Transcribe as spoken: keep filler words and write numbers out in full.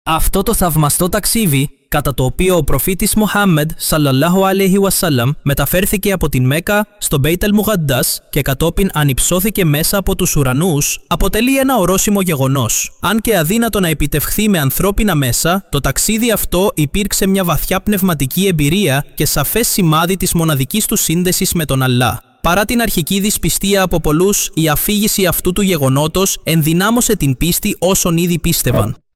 Αυτό το θαυμαστό ταξίδι, κατά το οποίο ο προφήτης Μοχάμμεντ σαλλαλλάχου αλέιχι βασάλαμ μεταφέρθηκε από την Μέκα στο Μπέιτ αλ-Μουκαντάς και κατόπιν ανυψώθηκε μέσα από τους ουρανούς, αποτελεί ένα ορόσημο γεγονός. Αν και αδύνατο να επιτευχθεί με ανθρώπινα μέσα, το ταξίδι αυτό υπήρξε μια βαθιά πνευματική εμπειρία και σαφές σημάδι της μοναδικής του σύνδεσης με τον Αλλά. Παρά την αρχική δυσπιστία από πολλούς, η αφήγηση αυτού του γεγονότος ενδυνάμωσε την πίστη όσων ήδη πίστευαν.